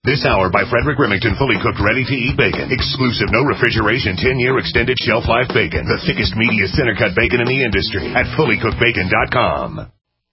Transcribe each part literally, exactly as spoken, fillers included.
This hour by Frederick Remington, fully cooked, ready-to-eat bacon. Exclusive, no refrigeration, ten-year extended shelf life bacon. The thickest, meatiest, center-cut bacon in the industry at fully cooked bacon dot com.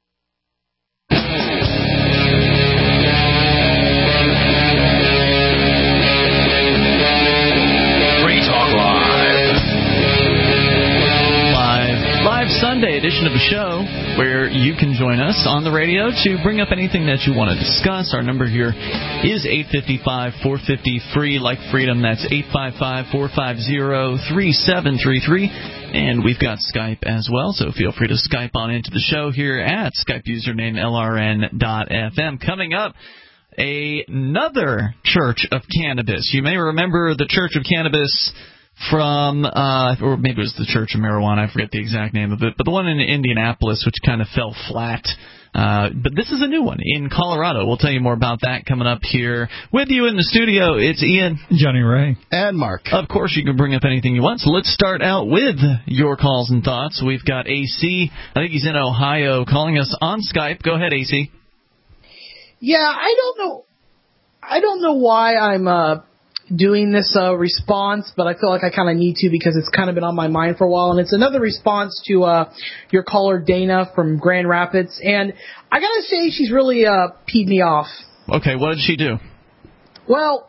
Sunday edition of the show where you can join us on the radio to bring up anything that you want to discuss. Our number here is eight five five, four five zero, free like freedom. That's eight five five, four five zero, three seven three three. And we've got Skype as well, so feel free to Skype on into the show here at Skype username L R N dot F M. Coming up, another Church of Cannabis. You may remember the Church of Cannabis from, uh, or maybe it was the Church of Marijuana, I forget the exact name of it, but the one in Indianapolis, which kind of fell flat. Uh, but this is a new one in Colorado. We'll tell you more about that coming up here. With you in the studio, it's Ian, Johnny Ray, and Mark. Of course, you can bring up anything you want. So let's start out with your calls and thoughts. We've got A C. I think he's in Ohio calling us on Skype. Go ahead, A C. Yeah, I don't know. I don't know why I'm, uh, doing this uh, response, but I feel like I kind of need to because it's kind of been on my mind for a while, and it's another response to uh, your caller Dana from Grand Rapids, and I gotta say she's really uh, peed me off. Okay, what did she do? Well,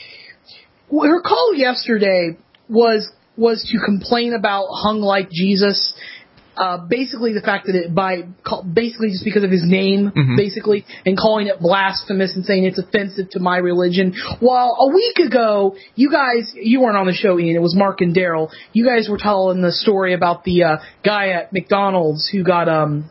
her call yesterday was was to complain about Hung Like Jesus. Uh, basically the fact that it by basically just because of his name, mm-hmm. basically, and calling it blasphemous and saying it's offensive to my religion. While a week ago, you guys, you weren't on the show, Ian, it was Mark and Daryl. You guys were telling the story about the uh, guy at McDonald's who got um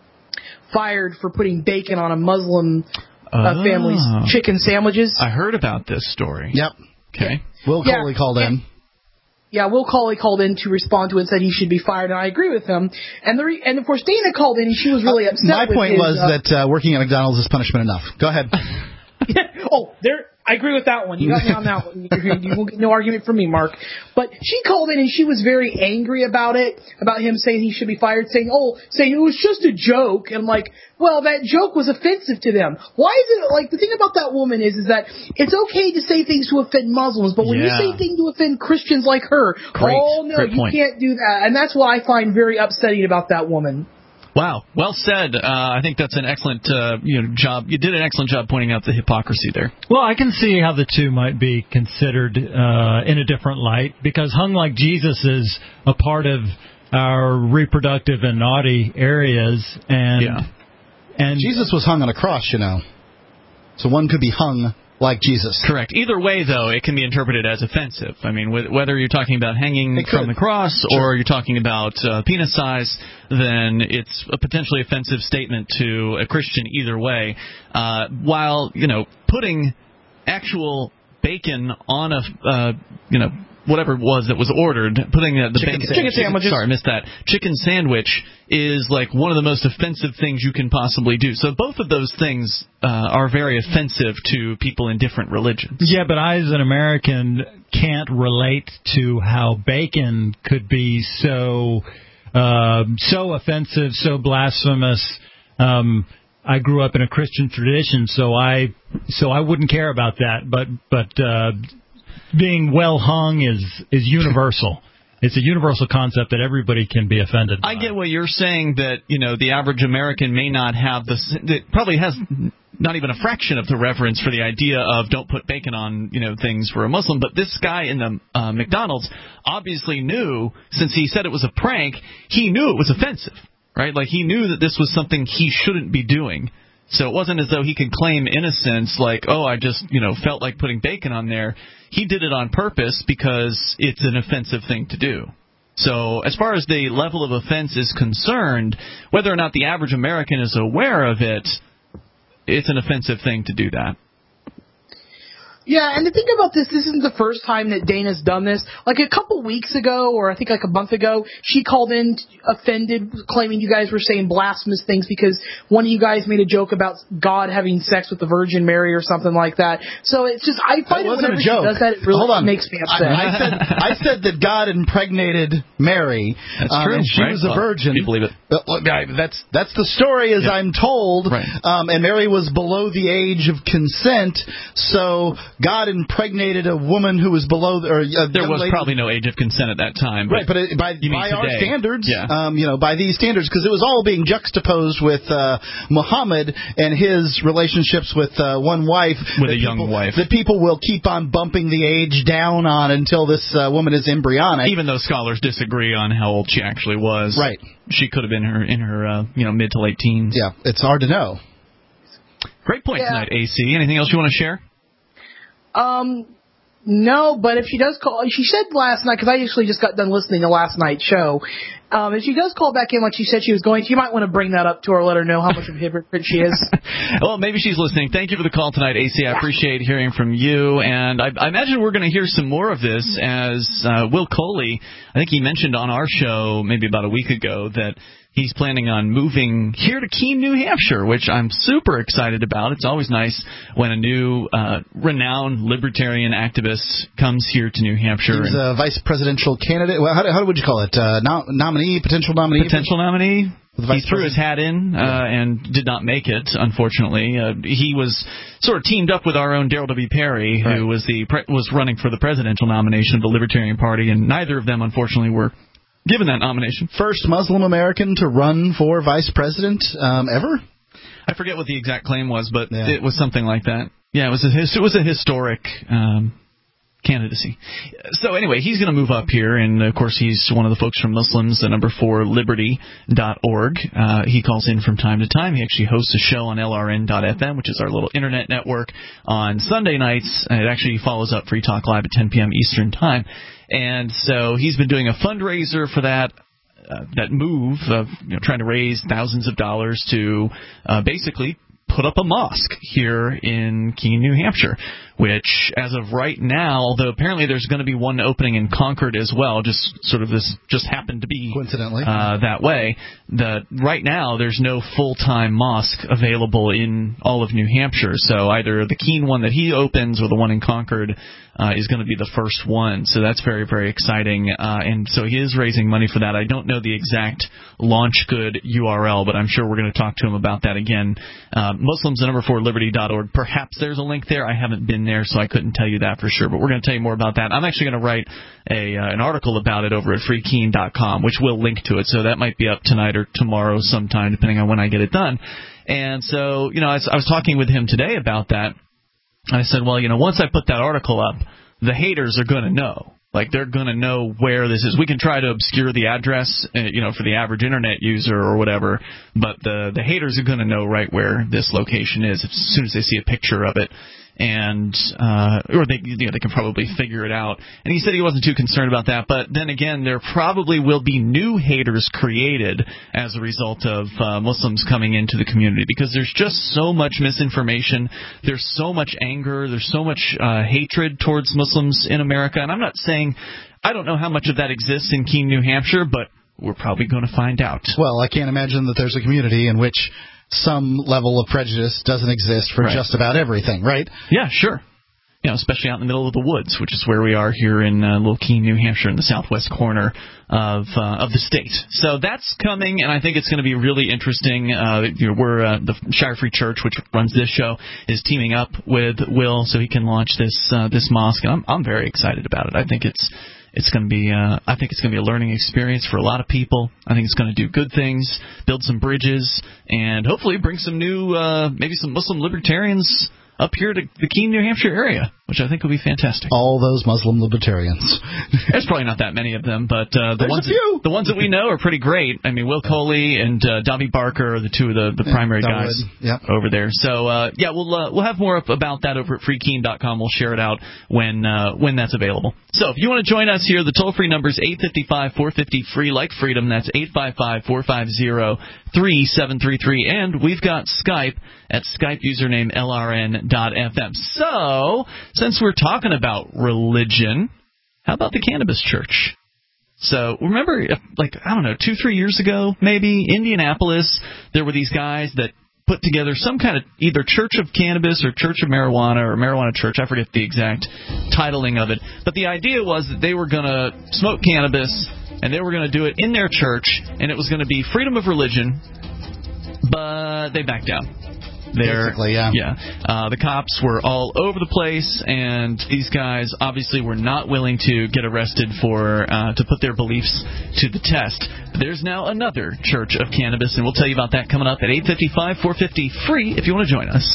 fired for putting bacon on a Muslim uh, oh. family's chicken sandwiches. I heard about this story. Yep. Okay. Will Coley yeah. called in. Yeah, Will Cawley called in to respond to it and said he should be fired, and I agree with him. And the re- and of course Dana called in and she was really upset. My with point his, was uh, that uh, working at McDonald's is punishment enough. Go ahead. oh, there. I agree with that one. You got me on that one. You won't get no argument from me, Mark. But she called in and she was very angry about it, about him saying he should be fired, saying, oh, saying it was just a joke. And I'm like, well, that joke was offensive to them. Why is it, like, the thing about that woman is, is that it's okay to say things to offend Muslims, but when yeah. you say things to offend Christians like her, Great. oh, no, Great you point. can't do that. And that's what I find very upsetting about that woman. Wow, well said. Uh, I think that's an excellent uh, you know, job. You did an excellent job pointing out the hypocrisy there. Well, I can see how the two might be considered uh, in a different light, because Hung Like Jesus is a part of our reproductive and naughty areas, and yeah. and Jesus was hung on a cross, you know, so one could be hung like Jesus. Correct. Either way, though, it can be interpreted as offensive. I mean, whether you're talking about hanging from the cross sure. or you're talking about uh, penis size, then it's a potentially offensive statement to a Christian either way. Uh, while, you know, putting actual bacon on a, uh, you know, whatever it was that was ordered, putting the, the chicken, bacon, chicken sandwiches. Sorry, I missed that. Chicken sandwich is like one of the most offensive things you can possibly do. So both of those things uh, are very offensive to people in different religions. Yeah, but I, as an American, can't relate to how bacon could be so uh, so offensive, so blasphemous. Um, I grew up in a Christian tradition, so I so I wouldn't care about that. But but. Uh, Being well hung is is universal. It's a universal concept that everybody can be offended by. I get what you're saying, that, you know, the average American may not have the, it probably has not even a fraction of the reverence for the idea of don't put bacon on, you know, things for a Muslim. But this guy in the uh, McDonald's obviously knew, since he said it was a prank, he knew it was offensive, right? Like, he knew that this was something he shouldn't be doing. So it wasn't as though he could claim innocence, like, oh, I just, you know, felt like putting bacon on there. He did it on purpose because it's an offensive thing to do. So as far as the level of offense is concerned, whether or not the average American is aware of it, it's an offensive thing to do that. Yeah, and the thing about this, this isn't the first time that Dana's done this. Like a couple weeks ago, or I think like a month ago, she called in offended, claiming you guys were saying blasphemous things because one of you guys made a joke about God having sex with the Virgin Mary or something like that. So it's just, I find it whenever she does that, it really Hold on. makes me upset. I, I, said, I said that God impregnated Mary. That's um, true. And she right? was a well, virgin. You believe it? That's that's the story as yeah. I'm told. Right. Um, and Mary was below the age of consent, so God impregnated a woman who was below. Or uh, there was lady. probably no age of consent at that time. But Right, but it, by, by our standards, yeah. um, you know, by these standards, because it was all being juxtaposed with uh, Muhammad and his relationships with uh, one wife. With a people, young wife. That people will keep on bumping the age down on until this uh, woman is embryonic. Even though scholars disagree on how old she actually was. Right. She could have been her in her uh, you know mid to late teens. Yeah, it's hard to know. Great point yeah. tonight, A C. Anything else you want to share? Um, no, but if she does call, she said last night, because I actually just got done listening to last night's show, um, if she does call back in like she said she was going to, you might want to bring that up to her, let her know how much of a hypocrite she is. Well, maybe she's listening. Thank you for the call tonight, A C. I appreciate hearing from you, and I, I imagine we're going to hear some more of this as uh, Will Coley, I think he mentioned on our show maybe about a week ago that he's planning on moving here to Keene, New Hampshire, which I'm super excited about. It's always nice when a new, uh, renowned libertarian activist comes here to New Hampshire. He's a vice presidential candidate. Well, how, how would you call it? Uh, nom- nominee, potential nominee? Potential nominee. He threw his hat in uh, yeah. and did not make it, unfortunately. Uh, he was sort of teamed up with our own Darrell W. Perry, right. who was the pre- was running for the presidential nomination of the Libertarian Party, and neither of them, unfortunately, were given that nomination. First Muslim American to run for vice president um, ever? I forget what the exact claim was, but yeah. it was something like that. Yeah, it was a, it was a historic um, candidacy. So anyway, he's going to move up here, and of course he's one of the folks from Muslims, the number four liberty dot org. Uh, he calls in from time to time. He actually hosts a show on L R N dot F M, which is our little internet network, on Sunday nights. And it actually follows up Free Talk Live at ten p.m. Eastern Time. And so he's been doing a fundraiser for that. Uh, that move of you know, trying to raise thousands of dollars to uh, basically put up a mosque here in Keene, New Hampshire, which, as of right now, although apparently there's going to be one opening in Concord as well, just sort of this just happened to be coincidentally uh, that way. The right now there's no full-time mosque available in all of New Hampshire, so either the Keene one that he opens or the one in Concord uh, is going to be the first one. So that's very, very exciting, uh, and so he is raising money for that. I don't know the exact launch good U R L, but I'm sure we're going to talk to him about that again. Uh, Muslims, the number four liberty dot org. Perhaps there's a link there. I haven't been there, so I couldn't tell you that for sure. But we're going to tell you more about that. I'm actually going to write a uh, an article about it over at free keene dot com, which will link to it. So that might be up tonight or tomorrow sometime, depending on when I get it done. And so, you know, I was, I was talking with him today about that. I said, well, you know, once I put that article up, the haters are going to know. Like, they're going to know where this is. We can try to obscure the address, uh, you know, for the average Internet user or whatever, but the the haters are going to know right where this location is as soon as they see a picture of it. And uh, or they you know, they can probably figure it out. And he said he wasn't too concerned about that. But then again, there probably will be new haters created as a result of uh, Muslims coming into the community, because there's just so much misinformation. There's so much anger. There's so much uh, hatred towards Muslims in America. And I'm not saying I don't know how much of that exists in Keene, New Hampshire, but we're probably going to find out. Well, I can't imagine that there's a community in which some level of prejudice doesn't exist for right. just about everything, right? Yeah, sure. You know, especially out in the middle of the woods, which is where we are here in uh, Little Keene, New Hampshire, in the southwest corner of uh, of the state. So that's coming, and I think it's going to be really interesting. Uh, you know, we're uh, the Shire Free Church, which runs this show, is teaming up with Will so he can launch this uh, this mosque, and I'm I'm very excited about it. I think it's. It's going to be, uh, I think it's going to be a learning experience for a lot of people. I think it's going to do good things, build some bridges, and hopefully bring some new, uh, maybe some Muslim libertarians up here to the Keene, New Hampshire area, which I think will be fantastic. All those Muslim libertarians. There's probably not that many of them, but uh, the There's ones a few. That, the ones that we know are pretty great. I mean, Will Coley and uh, Dobby Barker are the two of the, the yeah, primary guys yep. over there. So uh, yeah, we'll uh, we'll have more up about that over at free keene dot com. We'll share it out when uh, when that's available. So if you want to join us here, the toll free number is eight five five, four five zero, free like freedom. That's eight five five, four five zero, three seven three three, and we've got Skype at Skype username L R N dot F M. So, since we're talking about religion, how about the Cannabis Church? So remember, like, I don't know, two, three years ago, maybe, Indianapolis, there were these guys that put together some kind of either Church of Cannabis or Church of Marijuana or Marijuana Church. I forget the exact titling of it. But the idea was that they were going to smoke cannabis, and they were going to do it in their church, and it was going to be freedom of religion, but they backed down. They're, Basically, yeah. Yeah. Uh, the cops were all over the place, and these guys obviously were not willing to get arrested for uh, to put their beliefs to the test. There's now another Church of Cannabis, and we'll tell you about that coming up at eight fifty-five, four fifty, free if you want to join us.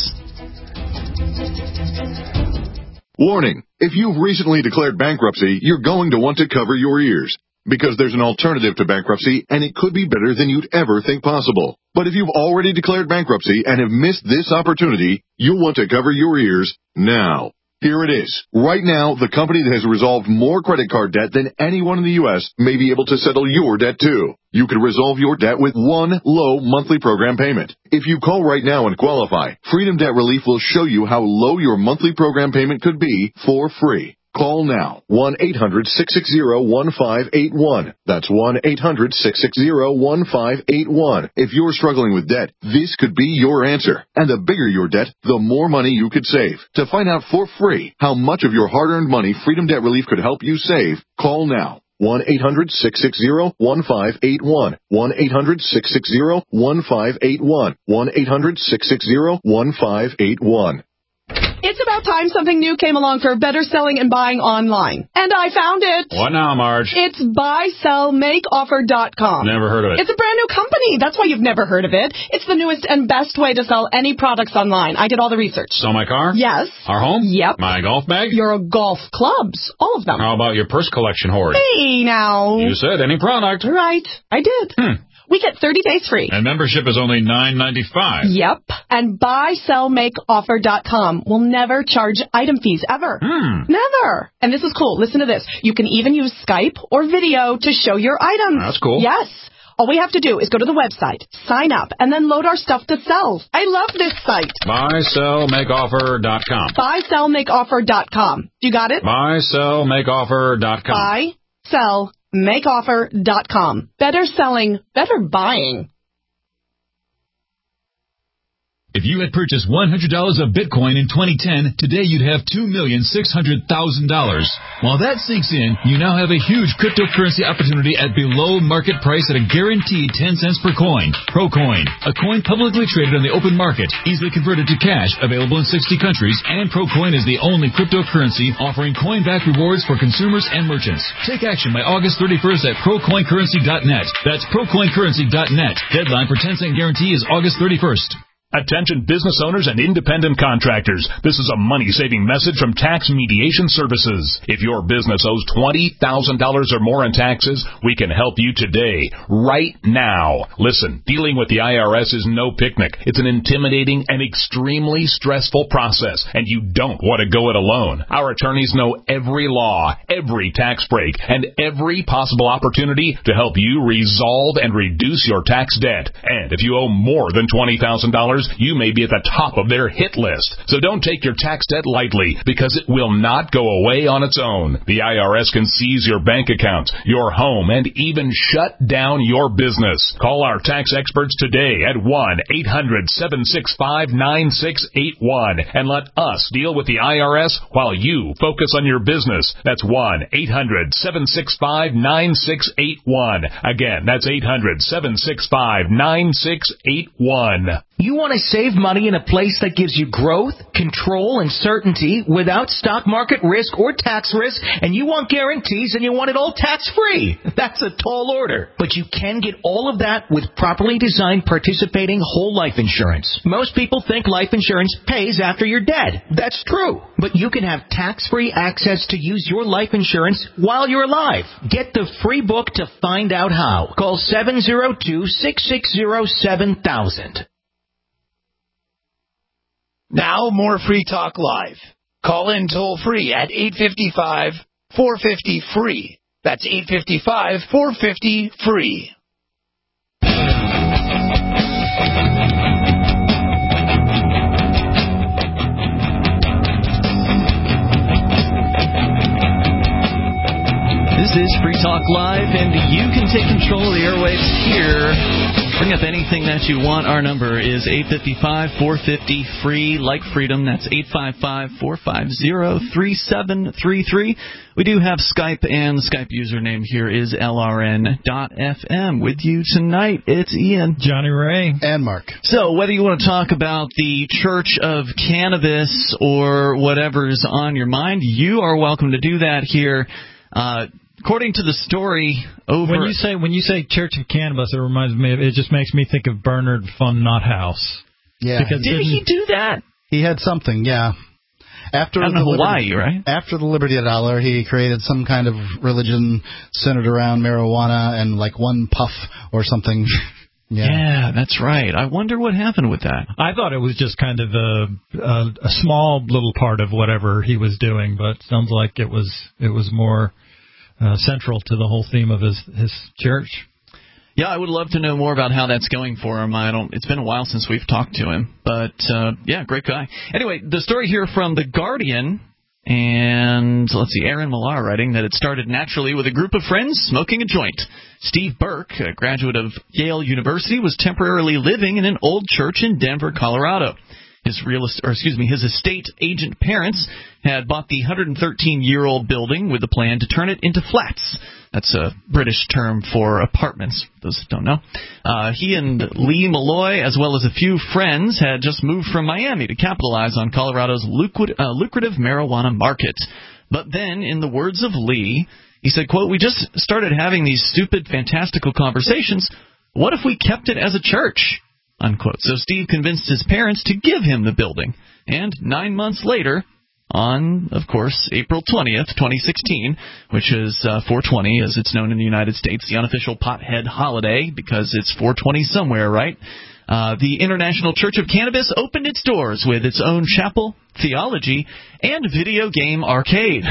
Warning. If you've recently declared bankruptcy, you're going to want to cover your ears. Because there's an alternative to bankruptcy, and it could be better than you'd ever think possible. But if you've already declared bankruptcy and have missed this opportunity, you'll want to cover your ears now. Here it is. Right now, the company that has resolved more credit card debt than anyone in the U S may be able to settle your debt too. You could resolve your debt with one low monthly program payment. If you call right now and qualify, Freedom Debt Relief will show you how low your monthly program payment could be for free. Call now, one eight hundred, six six zero, one five eight one. That's one eight hundred, six six zero, one five eight one. If you're struggling with debt, this could be your answer. And the bigger your debt, the more money you could save. To find out for free how much of your hard-earned money Freedom Debt Relief could help you save, call now. one eight hundred, six six zero, one five eight one. one eight hundred, six six zero, one five eight one. one eight hundred, six six zero, one five eight one. It's about time something new came along for better selling and buying online. And I found it. What now, Marge? It's buy sell make offer dot com. Never heard of it. It's a brand new company. That's why you've never heard of it. It's the newest and best way to sell any products online. I did all the research. Sell my car? Yes. Our home? Yep. My golf bag? Your golf clubs. All of them. How about your purse collection hoard? Hey, now. You said any product. Right. I did. Hmm. We get thirty days free. And membership is only nine ninety-five. Yep. And buy sell make offer dot com will never charge item fees, ever. Hmm. Never. And this is cool. Listen to this. You can even use Skype or video to show your items. That's cool. Yes. All we have to do is go to the website, sign up, and then load our stuff to sell. I love this site. buy sell make offer dot com. buy sell make offer dot com. You got it? buy sell make offer dot com. buy sell make offer dot com. Better selling, better buying. If you had purchased one hundred dollars of Bitcoin in twenty ten, today you'd have two million six hundred thousand dollars. While that sinks in, you now have a huge cryptocurrency opportunity at below market price at a guaranteed ten cents per coin. Procoin, a coin publicly traded on the open market, easily converted to cash, available in sixty countries, and Procoin is the only cryptocurrency offering coin-back rewards for consumers and merchants. Take action by August thirty-first at procoin currency dot net. That's procoin currency dot net. Deadline for ten cent guarantee is August thirty-first. Attention business owners and independent contractors. This is a money-saving message from Tax Mediation Services. If your business owes twenty thousand dollars or more in taxes, we can help you today, right now. Listen, dealing with the I R S is no picnic. It's an intimidating and extremely stressful process, and you don't want to go it alone. Our attorneys know every law, every tax break, and every possible opportunity to help you resolve and reduce your tax debt. And if you owe more than twenty thousand dollars, you may be at the top of their hit list. So don't take your tax debt lightly, because it will not go away on its own. The I R S can seize your bank accounts, your home, and even shut down your business. Call our tax experts today at one eight hundred, seven six five, nine six eight one and let us deal with the I R S while you focus on your business. That's one eight hundred, seven six five, nine six eight one. Again, that's eight hundred, seven six five, nine six eight one. You want to save money in a place that gives you growth, control, and certainty without stock market risk or tax risk, and you want guarantees and you want it all tax-free. That's a tall order. But you can get all of that with properly designed participating whole life insurance. Most people think life insurance pays after you're dead. That's true. But you can have tax-free access to use your life insurance while you're alive. Get the free book to find out how. Call seven zero two, six six zero, seven thousand. Now, more Free Talk Live. Call in toll free at eight five five, four five zero, free. That's eight five five, four five zero, free. This is Free Talk Live, and you can take control of the airwaves here. Bring up anything that you want. Our number is eight five five, four five zero, free, like freedom. That's eight five five, four five zero, three seven three three. We do have Skype, and the Skype username here is L R N dot F M. With you tonight, it's Ian, Johnny Ray, and Mark. So whether you want to talk about the Church of Cannabis or whatever's on your mind, you are welcome to do that here. Uh, according to the story over... When you say when you say Church of Cannabis, it reminds me of, it just makes me think of Bernard von Nothaus. Yeah. Because Did he do that? He had something, yeah. After Out in the Hawaii, Liberty, right? After the Liberty Dollar, he created some kind of religion centered around marijuana and like one puff or something. Yeah. yeah, that's right. I wonder what happened with that. I thought it was just kind of a, a, a small little part of whatever he was doing, but it sounds like it was it was more uh, central to the whole theme of his his church. Yeah, I would love to know more about how that's going for him. I don't. It's been a while since we've talked to him, but uh, yeah, great guy. Anyway, the story here from The Guardian, and let's see, Aaron Millar writing that it started naturally with a group of friends smoking a joint. Steve Burke, a graduate of Yale University, was temporarily living in an old church in Denver, Colorado. His real, or excuse me, his estate agent parents had bought the one hundred thirteen-year-old building with the plan to turn it into flats. That's a British term for apartments, those that don't know. Uh, he and Lee Malloy, as well as a few friends, had just moved from Miami to capitalize on Colorado's lucrative, uh, lucrative marijuana market. But then, in the words of Lee, he said, quote, "We just started having these stupid, fantastical conversations. What if we kept it as a church?" Unquote. So Steve convinced his parents to give him the building. And nine months later, on, of course, April twentieth, twenty sixteen, which is uh, four twenty, as it's known in the United States, the unofficial pothead holiday, because it's four twenty somewhere, right? Uh, the International Church of Cannabis opened its doors with its own chapel, theology, and video game arcade.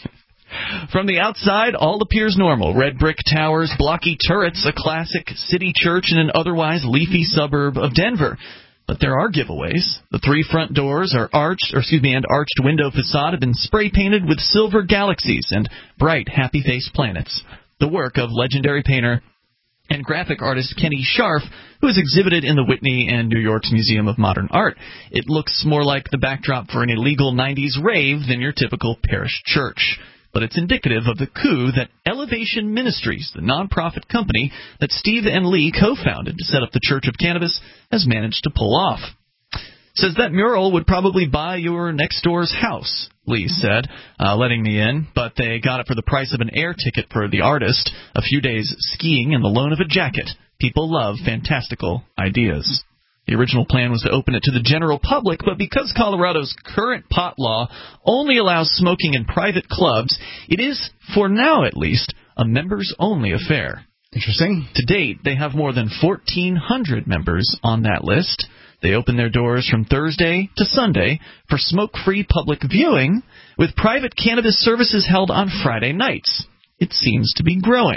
From the outside, all appears normal. Red brick towers, blocky turrets, a classic city church in an otherwise leafy suburb of Denver. But there are giveaways. The three front doors are arched, or excuse me, and arched window facade have been spray painted with silver galaxies and bright, happy-faced planets. The work of legendary painter and graphic artist Kenny Scharf, who is exhibited in the Whitney and New York's Museum of Modern Art. It looks more like the backdrop for an illegal nineties rave than your typical parish church. But it's indicative of the coup that Elevation Ministries, the nonprofit company that Steve and Lee co-founded to set up the Church of Cannabis, has managed to pull off. Says that mural would probably buy your next door's house, Lee said, uh, letting me in, but they got it for the price of an air ticket for the artist, a few days skiing, and the loan of a jacket. People love fantastical ideas. The original plan was to open it to the general public, but because Colorado's current pot law only allows smoking in private clubs, it is, for now at least, a members-only affair. Interesting. To date, they have more than fourteen hundred members on that list. They open their doors from Thursday to Sunday for smoke-free public viewing, with private cannabis services held on Friday nights. It seems to be growing.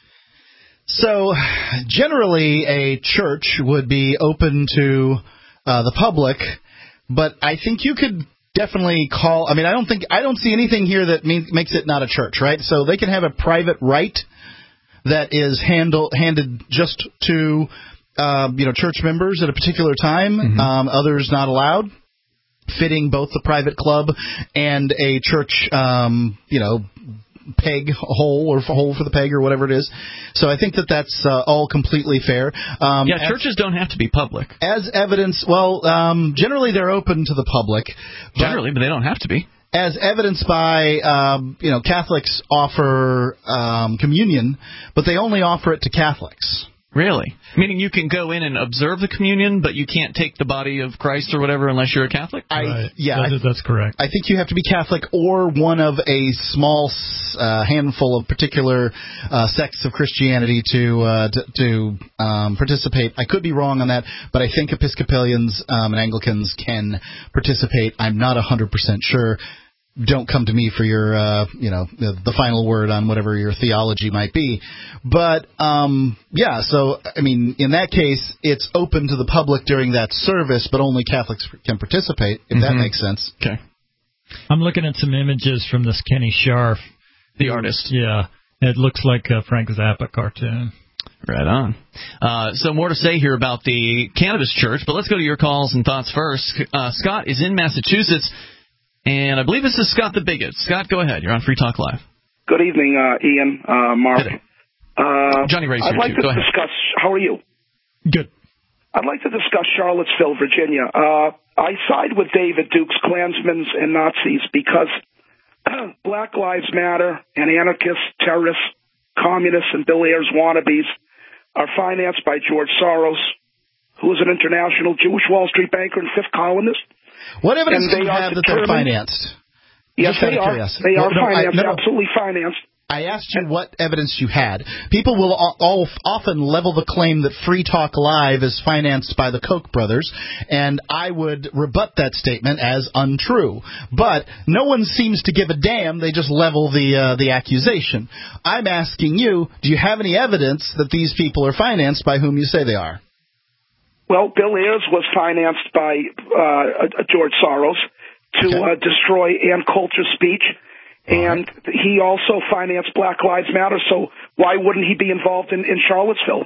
So, generally, a church would be open to uh, the public, but I think you could definitely call. I mean, I don't think I don't see anything here that mean, makes it not a church, right? So they can have a private right that is handle, handed just to uh, you know church members at a particular time. Mm-hmm. Um, others not allowed, fitting both the private club and a church, um, you know. peg hole or hole for the peg or whatever it is. So I think that that's uh, all completely fair. Um, yeah, churches as, don't have to be public. As evidence, well, um, generally they're open to the public. But generally, but they don't have to be. As evidenced by, um, you know, Catholics offer um, communion, but they only offer it to Catholics. Really? Meaning you can go in and observe the communion, but you can't take the body of Christ or whatever unless you're a Catholic? I, right. Yeah. That is, that's correct. I think you have to be Catholic or one of a small uh, handful of particular uh, sects of Christianity to uh, to, to um, participate. I could be wrong on that, but I think Episcopalians um, and Anglicans can participate. I'm not one hundred percent sure. Don't come to me for your, uh, you know, the, the final word on whatever your theology might be. But, um, yeah, so, I mean, in that case, it's open to the public during that service, but only Catholics can participate, if mm-hmm. that makes sense. Okay. I'm looking at some images from this Kenny Scharf. The artist. Yeah. It looks like a Frank Zappa cartoon. Right on. Uh, so more to say here about the Cannabis Church, but let's go to your calls and thoughts first. Uh, Scott is in Massachusetts, and I believe this is Scott the Bigot. Scott, go ahead. You're on Free Talk Live. Good evening, uh, Ian, uh, Mark. Uh, Johnny Ray's I'd here, like too. to Go ahead. discuss, how are you? Good. I'd like to discuss Charlottesville, Virginia. Uh, I side with David Duke's Klansmen and Nazis because Black Lives Matter and anarchists, terrorists, communists, and Bill Ayers wannabes are financed by George Soros, who is an international Jewish Wall Street banker and fifth columnist. What evidence And do they you are have that they're determined- financed? Yes, Just they out of are. curiosity. They are Well, no, I- financed, no, no. absolutely financed. I asked you what evidence you had. People will all, all, often level the claim that Free Talk Live is financed by the Koch brothers, and I would rebut that statement as untrue. But no one seems to give a damn. They just level the uh, the accusation. I'm asking you, do you have any evidence that these people are financed by whom you say they are? Well, Bill Ayers was financed by uh, George Soros to Okay. uh, destroy Ann Coulter's speech. And he also financed Black Lives Matter, so why wouldn't he be involved in, in Charlottesville?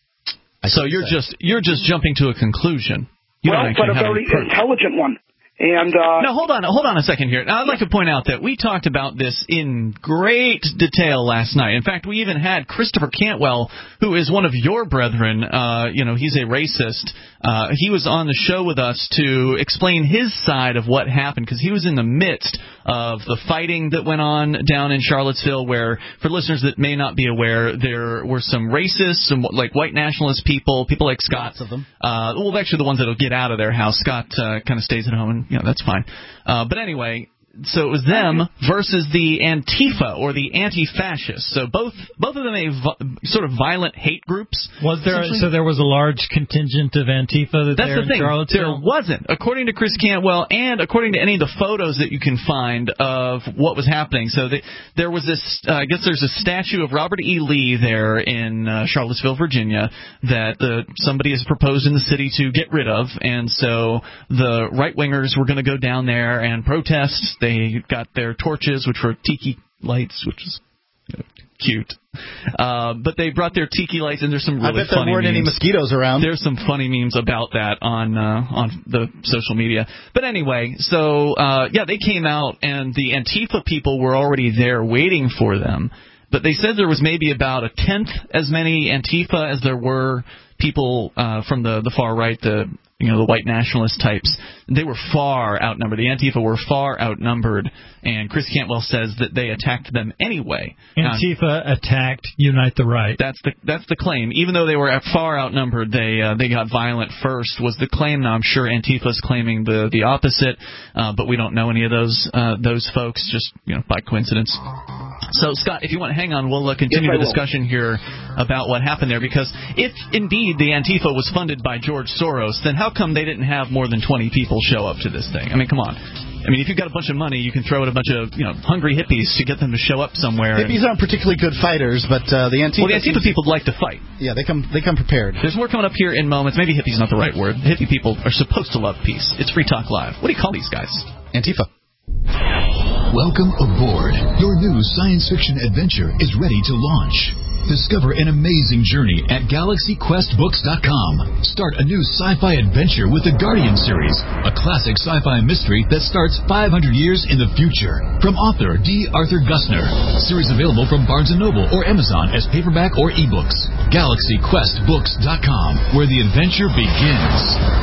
So you're just you're just jumping to a conclusion. You well, don't but actually a have very any proof. intelligent one. And uh, no, hold on, hold on a second here. Now, I'd like to point out that we talked about this in great detail last night. In fact, we even had Christopher Cantwell, who is one of your brethren. Uh, you know, he's a racist. Uh, he was on the show with us to explain his side of what happened because he was in the midst of the fighting that went on down in Charlottesville. Where, for listeners that may not be aware, there were some racists, some like white nationalist people, people like Scott. Lots of them. Uh, well, actually, the ones that'll get out of their house. Scott uh, kind of stays at home and. Yeah, that's fine. Uh, but anyway, so it was them versus the Antifa or the anti-fascists. So both both of them a vi- sort of violent hate groups. Was there so there was a large contingent of Antifa that That's there the in thing. Charlottesville? There wasn't, according to Chris Cantwell, and according to any of the photos that you can find of what was happening. So they, there was this. Uh, I guess there's a statue of Robert E. Lee there in uh, Charlottesville, Virginia, that uh, somebody has proposed in the city to get rid of, and so the right wingers were going to go down there and protest. They got their torches, which were tiki lights, which is you know, cute. Uh, but they brought their tiki lights, and there's some really I bet there funny weren't memes. any mosquitoes around. There's some funny memes about that on uh, on the social media. But anyway, so uh, yeah, they came out, and the Antifa people were already there waiting for them. But they said there was maybe about a tenth as many Antifa as there were people uh, from the the far right, the you know the white nationalist types. They were far outnumbered. The Antifa were far outnumbered, and Chris Cantwell says that they attacked them anyway. Antifa now, attacked Unite the Right. That's the that's the claim. Even though they were far outnumbered, they uh, they got violent first. Was the claim? Now I'm sure Antifa's claiming the the opposite, uh, but we don't know any of those uh, those folks just you know by coincidence. So Scott, if you want to hang on, we'll uh, continue yes, the discussion here about what happened there. Because if indeed the Antifa was funded by George Soros, then how come they didn't have more than twenty people show up to this thing? I mean, come on. I mean, if you've got a bunch of money, you can throw at a bunch of you know hungry hippies to get them to show up somewhere. Hippies aren't particularly good fighters, but uh, the Antifa. Well, the Antifa people like to fight. Yeah, they come they come prepared. There's more coming up here in moments. Maybe hippie's not the right word. Hippie people are supposed to love peace. It's Free Talk Live. What do you call these guys? Antifa. Welcome aboard. Your new science fiction adventure is ready to launch. Discover an amazing journey at galaxy quest books dot com. Start a new sci-fi adventure with the Guardian series, a classic sci-fi mystery that starts five hundred years in the future. From author D. Arthur Gussner. Series available from Barnes and Noble or Amazon as paperback or ebooks. galaxy quest books dot com, where the adventure begins.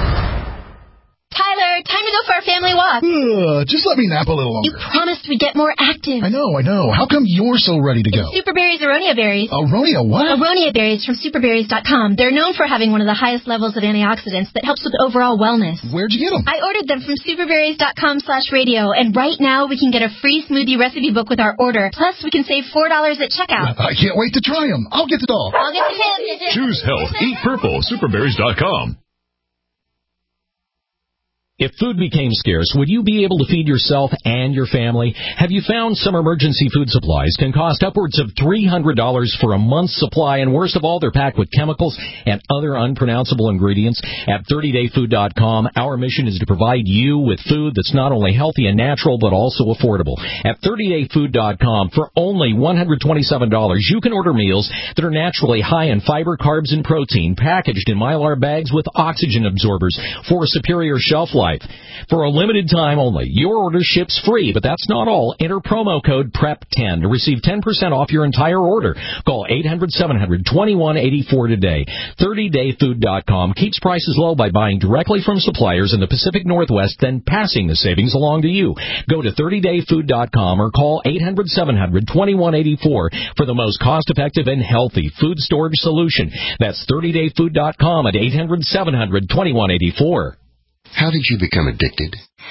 Tyler, time to go for our family walk. Uh, just let me nap a little longer. You promised we'd get more active. I know, I know. How come you're so ready to go? Superberries Aronia berries. Aronia what? Aronia berries from superberries dot com. They're known for having one of the highest levels of antioxidants that helps with overall wellness. Where'd you get them? I ordered them from superberries dot com slash radio, and right now we can get a free smoothie recipe book with our order. Plus, we can save four dollars at checkout. I can't wait to try them. I'll get it all. I'll get the him. Choose health. Eat purple. superberries dot com. If food became scarce, would you be able to feed yourself and your family? Have you found some emergency food supplies can cost upwards of three hundred dollars for a month's supply, and worst of all, they're packed with chemicals and other unpronounceable ingredients? At thirty day food dot com, our mission is to provide you with food that's not only healthy and natural, but also affordable. At thirty day food dot com, for only one hundred twenty-seven dollars, you can order meals that are naturally high in fiber, carbs, and protein, packaged in Mylar bags with oxygen absorbers for a superior shelf life. For a limited time only, your order ships free, but that's not all. Enter promo code P R E P ten to receive ten percent off your entire order. Call eight hundred, seven hundred, twenty-one eighty-four today. thirty day food dot com keeps prices low by buying directly from suppliers in the Pacific Northwest, then passing the savings along to you. Go to thirty day food dot com or call eight hundred, seven hundred, twenty-one eighty-four for the most cost-effective and healthy food storage solution. That's thirty day food dot com at eight hundred, seven hundred, twenty-one eighty-four. How did you become addicted?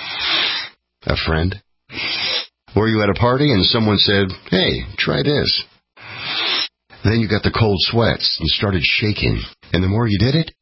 A friend? Were you at a party and someone said, hey, try this? Then you got the cold sweats and started shaking. And the more you did it,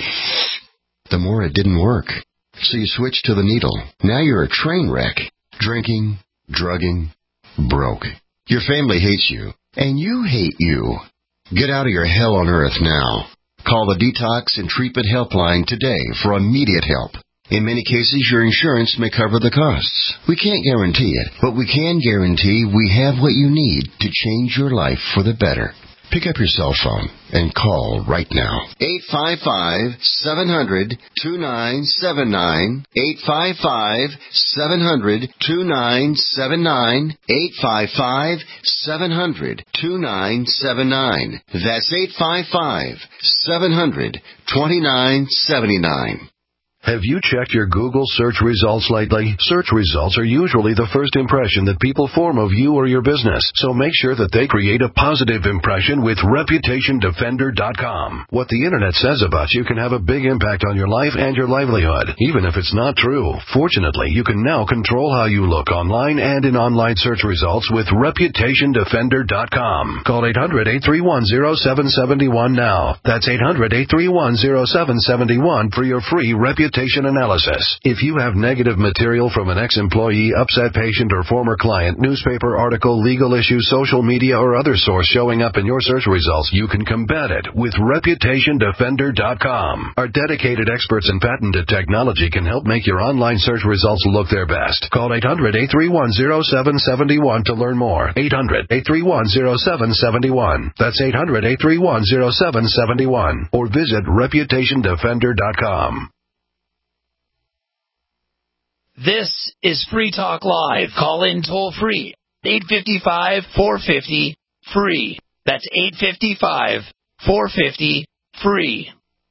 the more it didn't work. So you switched to the needle. Now you're a train wreck. Drinking, drugging, broke. Your family hates you, and you hate you. Get out of your hell on earth now. Call the Detox and Treatment Helpline today for immediate help. In many cases, your insurance may cover the costs. We can't guarantee it, but we can guarantee we have what you need to change your life for the better. Pick up your cell phone and call right now. eight five five, seven hundred, two nine seven nine. eight five five, seven hundred, two nine seven nine. eight five five, seven hundred, two nine seven nine. That's eight five five, seven hundred, two nine seven nine. Have you checked your Google search results lately? Search results are usually the first impression that people form of you or your business, so make sure that they create a positive impression with reputation defender dot com. What the Internet says about you can have a big impact on your life and your livelihood, even if it's not true. Fortunately, you can now control how you look online and in online search results with reputation defender dot com. Call eight hundred, eight three one, zero seven seven one now. That's eight hundred, eight three one, zero seven seven one for your free reputation analysis. If you have negative material from an ex-employee, upset patient, or former client, newspaper article, legal issue, social media, or other source showing up in your search results, you can combat it with reputation defender dot com. Our dedicated experts in patented technology can help make your online search results look their best. Call eight hundred, eight three one, zero seven seven one to learn more. eight hundred, eight three one, zero seven seven one. That's eight hundred, eight three one, zero seven seven one. Or visit reputation defender dot com. This is Free Talk Live. Call in toll free. eight five five, four five zero, free. That's eight five five, four five zero, free.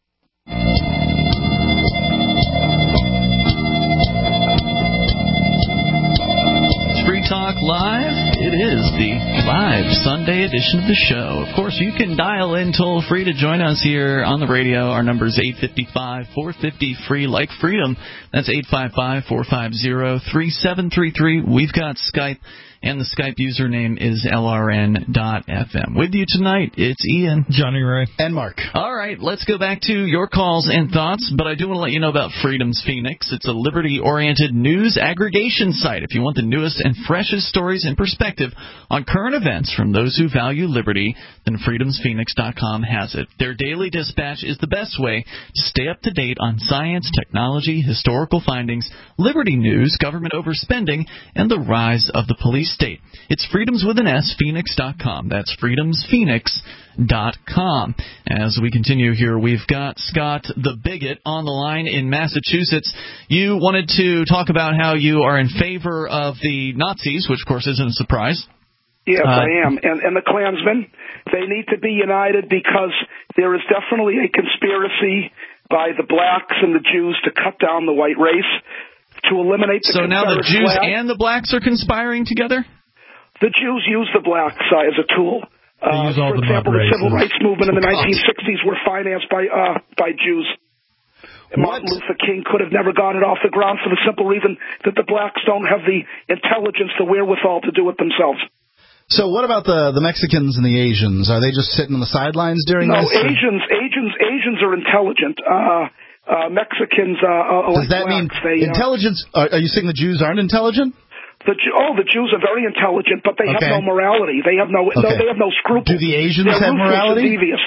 Free Talk Live. It is the live Sunday edition of the show. Of course, you can dial in toll free to join us here on the radio. Our number is eight five five, four five zero, free, like freedom. That's eight five five, four five zero, three seven three three. We've got Skype, and the Skype username is L R N dot F M. With you tonight, it's Ian, Johnny Ray, and Mark. All right, let's go back to your calls and thoughts, but I do want to let you know about Freedom's Phoenix. It's a liberty-oriented news aggregation site. If you want the newest and freshest stories and perspective on current events from those who value liberty, then freedoms phoenix dot com has it. Their daily dispatch is the best way to stay up to date on science, technology, historical findings, liberty news, government overspending, and the rise of the police state. It's freedoms with an S, phoenix dot com. That's freedoms phoenix dot com. As we continue here, we've got Scott the Bigot on the line in Massachusetts. You wanted to talk about how you are in favor of the Nazis, which of course isn't a surprise. Yes, uh, I am. And, and the Klansmen, they need to be united because there is definitely a conspiracy by the blacks and the Jews to cut down the white race, to eliminate the So now the Jews flag. and the blacks are conspiring together? The Jews use the blacks uh, as a tool. Uh, use all for the example, the races. civil rights movement in the nineteen sixties were financed by uh, by Jews. Martin Luther King could have never gotten it off the ground for the simple reason that the blacks don't have the intelligence, the wherewithal to do it themselves. So what about the the Mexicans and the Asians? Are they just sitting on the sidelines during no, this? No, Asians, Asians, Asians are intelligent. Uh, uh, Mexicans uh, are Does that blacks. mean they, uh, intelligence? Are, are you saying the Jews aren't intelligent? The, oh, the Jews are very intelligent, but they Okay. have no morality. They have no, Okay. no they have no scruples. Do the Asians They're have ruthless morality? and devious.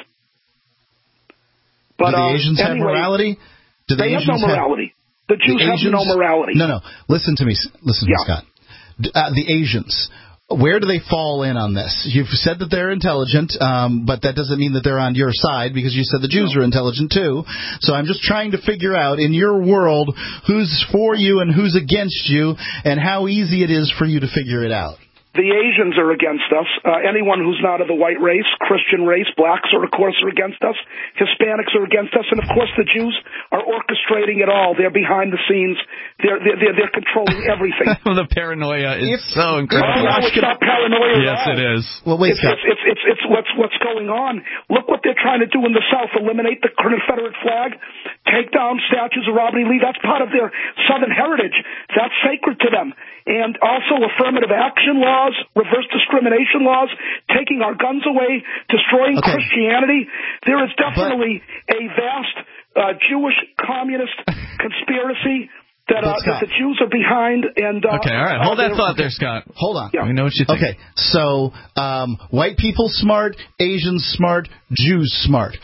But, Do the uh, Asians have anyway, morality? Do the they Asians have no morality. The Jews the have Asians, no morality. No, no. Listen to me. Listen to Yeah. me, Scott. D- Uh, the Asians. Where do they fall in on this? You've said that they're intelligent, um, but that doesn't mean that they're on your side because you said the Jews are intelligent too. So I'm just trying to figure out in your world who's for you and who's against you and how easy it is for you to figure it out. The Asians are against us. Uh, anyone who's not of the white race, Christian race, blacks are, of course, are against us. Hispanics are against us. And, of course, the Jews are orchestrating it all. They're behind the scenes. They're they're, they're, they're controlling everything. The paranoia is If, so incredible. Oh, no, it's not paranoia Yes, at all. it is. Well, wait, it's, Scott. it's, it's, it's, it's what's, what's going on. Look what they're trying to do in the South. Eliminate the Confederate flag. Take down statues of Robert E. Lee. That's part of their Southern heritage. That's sacred to them. And also affirmative action laws, reverse discrimination laws, taking our guns away, destroying Okay. Christianity. There is definitely but, a vast uh, Jewish communist conspiracy that, uh, that the Jews are behind. And uh, okay, all right. Hold uh, that thought okay. there, Scott. Hold on. Yeah. We know what you think. Okay, so um, white people smart, Asians smart, Jews smart.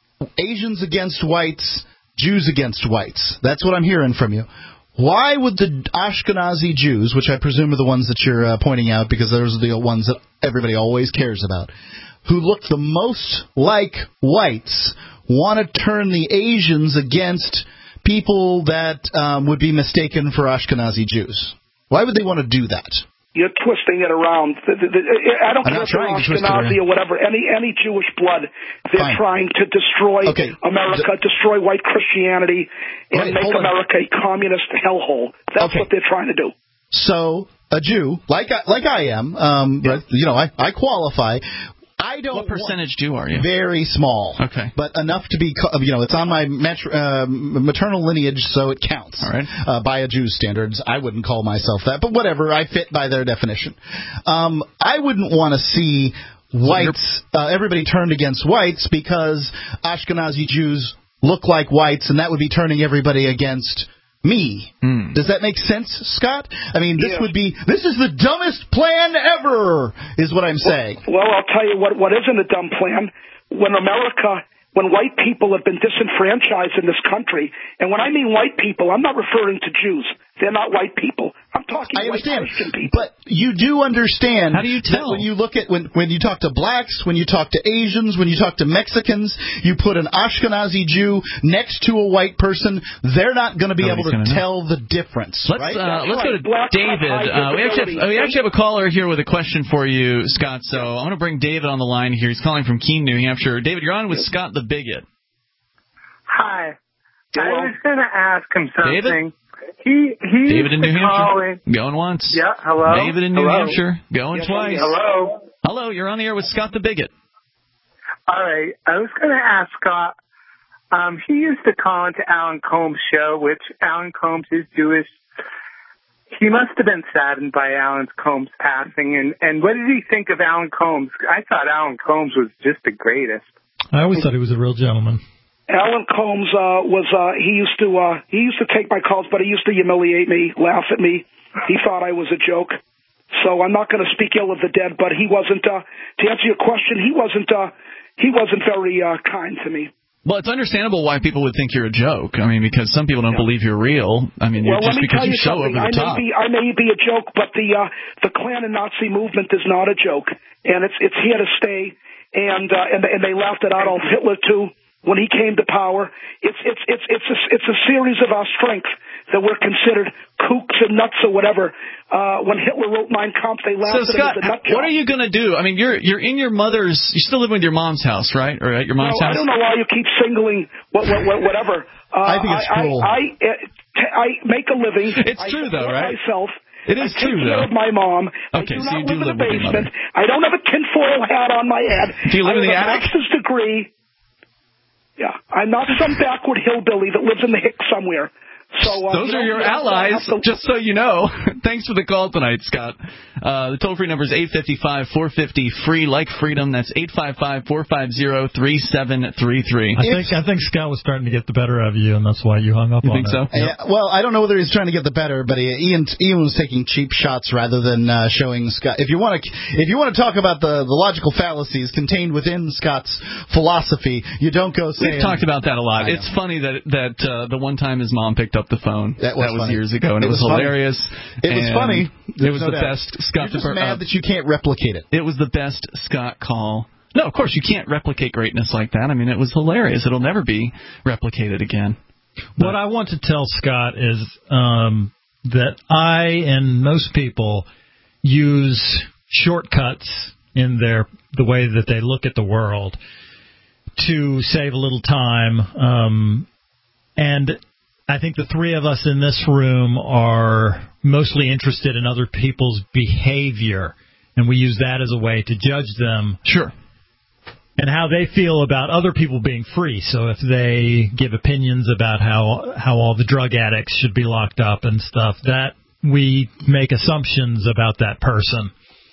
Asians against whites, Jews against whites. That's what I'm hearing from you. Why would the Ashkenazi Jews, which I presume are the ones that you're uh, pointing out because those are the ones that everybody always cares about, who look the most like whites, want to turn the Asians against people that um, would be mistaken for Ashkenazi Jews? Why would they want to do that? You're twisting it around. The, the, the, I don't I'm care if they're not trying to twist it Ashkenazi around. or whatever. Any any Jewish blood, they're Fine. trying to destroy Okay. America, D- destroy white Christianity, and Wait, make hold on. America a communist hellhole. That's Okay. what they're trying to do. So a Jew, like I, like I am, um, but you know, I, I qualify. I don't. What percentage Jew are you? Very small. Okay. But enough to be, co- you know, it's on my matr- uh, maternal lineage, so it counts. All right. Uh, by a Jew's standards, I wouldn't call myself that, but whatever. I fit by their definition. Um, I wouldn't want to see whites, uh, everybody turned against whites because Ashkenazi Jews look like whites, and that would be turning everybody against me. Hmm. Does that make sense, Scott? I mean, this Yeah. would be, this is the dumbest plan ever, is what I'm saying. Well, I'll tell you what. What isn't a dumb plan? When America, when white people have been disenfranchised in this country, and when I mean white people, I'm not referring to Jews. They're not white people. I'm talking I white understand, Christian people. but you do understand. How do you tell? That when you look at when when you talk to blacks, when you talk to Asians, when you talk to Mexicans, you put an Ashkenazi Jew next to a white person, they're not going to be Nobody's able to gonna know. tell the difference. Let's right? uh, let's right. go to Blacks have David. high Uh, we actually have, visibility. we actually have a caller here with a question for you, Scott. So I want to bring David on the line here. He's calling from Keene, New Hampshire. David, you're on with Scott the Bigot. Hi. Hello. I was going to ask him something. David? He he David in New used to Hampshire. call in- Going once. Yeah, hello. David in New Hello? Hampshire. Going Yes, twice. Hello. Hello, you're on the air with Scott the Bigot. All right. I was going to ask Scott. Um, he used to call into Alan Combs' show, which Alan Combs is Jewish. He must have been saddened by Alan Combs' passing. And, and what did he think of Alan Combs? I thought Alan Combs was just the greatest. I always thought he was a real gentleman. Alan Combs uh, was uh, he used to uh, he used to take my calls, but he used to humiliate me, laugh at me. He thought I was a joke. So I'm not going to speak ill of the dead, but he wasn't. Uh, to answer your question, he wasn't. Uh, he wasn't very uh, kind to me. Well, it's understandable why people would think you're a joke. I mean, because some people don't yeah. believe you're real. I mean, well, you're, just let me because tell you you show something. over the I top. may be I may be a joke, but the uh, the Klan and Nazi movement is not a joke, and it's it's here to stay. And uh, and and they laughed at Adolf Hitler too. When he came to power, it's it's it's it's a, it's a series of our strengths that we're considered kooks and nuts or whatever. Uh, when Hitler wrote Mein Kampf, they laughed so, at Scott, him as a nut job. what are you going to do? I mean, you're you're in your mother's. You still live with your mom's house, right? Or at your mom's no, house? I don't know why you keep singling what, what, what whatever. Uh, I think it's I, cool. I, I, I make a living. It's I true, support though, right? Myself. It is I true, take care though. of my mom. Okay, I do so not you do live in live a with your basement. mother. I don't have a tinfoil hat on my head. Do you live I in the have a attic? master's degree. Yeah, I'm not some backward hillbilly that lives in the hick somewhere. So uh, Those you know, are your you have to- allies, have to- just so you know. Thanks for the call tonight, Scott. Uh, the toll-free number is eight five five, four five zero, free, like freedom. That's eight five five, four five zero, three seven three three. I think I think Scott was starting to get the better of you, and that's why you hung up You on think it. so? Yeah, well, I don't know whether he's trying to get the better, but he, Ian Ian was taking cheap shots rather than uh, showing Scott. If you want to, if you want to talk about the, the logical fallacies contained within Scott's philosophy, you don't go saying. We've talked about that a lot. I It's funny that that uh, the one time his mom picked up the phone. That was, funny. years ago, and it, it was, was hilarious. It was and funny. It There's was no the doubt. best Scott. You're just uh, mad that you can't replicate it. It was the best Scott call. No, of course you can't replicate greatness like that. I mean, it was hilarious. It'll never be replicated again. What I want to tell Scott is um, that I and most people use shortcuts in their the way that they look at the world to save a little time. Um, and I think the three of us in this room are mostly interested in other people's behavior, and we use that as a way to judge them. Sure. And how they feel about other people being free. So if they give opinions about how how all the drug addicts should be locked up and stuff, that we make assumptions about that person.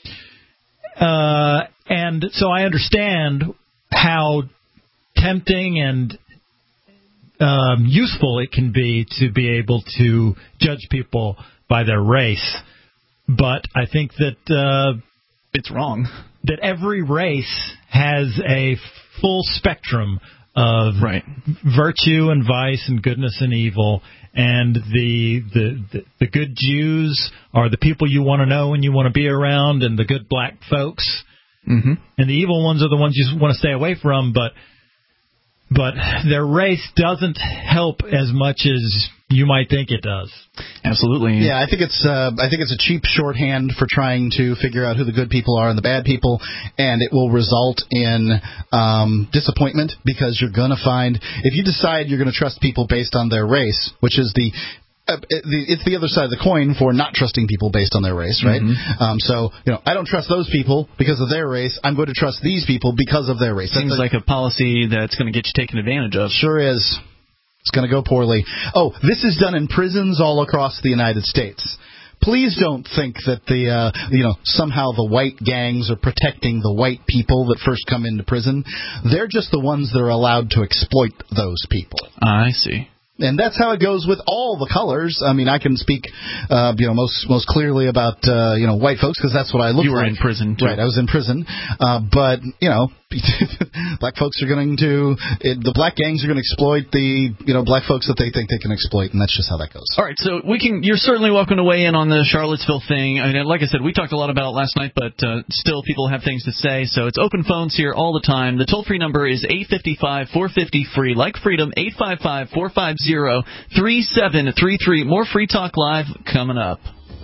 Uh, and so I understand how tempting and um, useful it can be to be able to judge people by their race. But I think that uh, it's wrong. That every race has a full spectrum of right. virtue and vice and goodness and evil. And the, the the the good Jews are the people you want to know and you want to be around, and the good black folks. Mm-hmm. And the evil ones are the ones you want to stay away from. But but their race doesn't help as much as you might think it does. Absolutely. Yeah, I think it's uh, I think it's a cheap shorthand for trying to figure out who the good people are and the bad people, and it will result in um, disappointment because you're going to find if you decide you're going to trust people based on their race, which is the Uh, it's the other side of the coin for not trusting people based on their race, right? Mm-hmm. Um, so, you know, I don't trust those people because of their race. I'm going to trust these people because of their race. Seems That's a, like a policy that's going to get you taken advantage of. Sure is. It's going to go poorly. Oh, this is done in prisons all across the United States. Please don't think that the uh, you know somehow the white gangs are protecting the white people that first come into prison. They're just the ones that are allowed to exploit those people. I see. And that's how it goes with all the colors. I mean, I can speak, uh, you know, most most clearly about uh, you know white folks because that's what I look like. You were like. in prison, too. Right? I was in prison, uh, but you know, black folks are going to it, the black gangs are going to exploit the you know black folks that they think they can exploit, and that's just how that goes. All right, so we can. You're certainly welcome to weigh in on the Charlottesville thing. I mean, like I said, we talked a lot about it last night, but uh, still, people have things to say. So it's open phones here all the time. The toll-free number is eight five five, four five zero, free, like freedom. eight five five, four five zero, three seven three three. More Free Talk Live coming up.